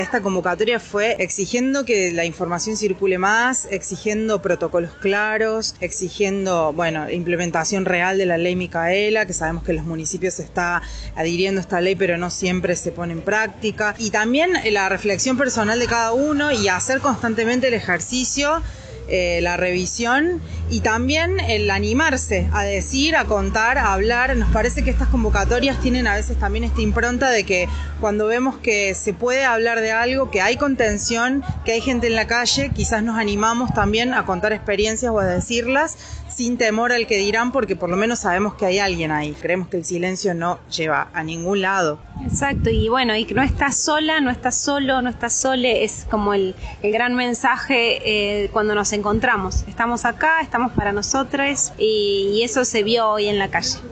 Esta convocatoria fue exigiendo que la información circule más, exigiendo protocolos claros, exigiendo, implementación real de la ley Micaela, que sabemos que los municipios se está adhiriendo a esta ley, pero no siempre se pone en práctica. Y también la reflexión personal de cada uno y hacer constantemente el ejercicio, la revisión y también el animarse a decir, a contar, a hablar. Nos parece que estas convocatorias tienen a veces también esta impronta de que cuando vemos que se puede hablar de algo, que hay contención, que hay gente en la calle, quizás nos animamos también a contar experiencias o a decirlas sin temor al que dirán, porque por lo menos sabemos que hay alguien ahí. Creemos que el silencio no lleva a ningún lado. Exacto, y que no estás sola, no estás solo, no estás sole, es como el gran mensaje cuando nos encontramos. Estamos acá, estamos para nosotros y eso se vio hoy en la calle.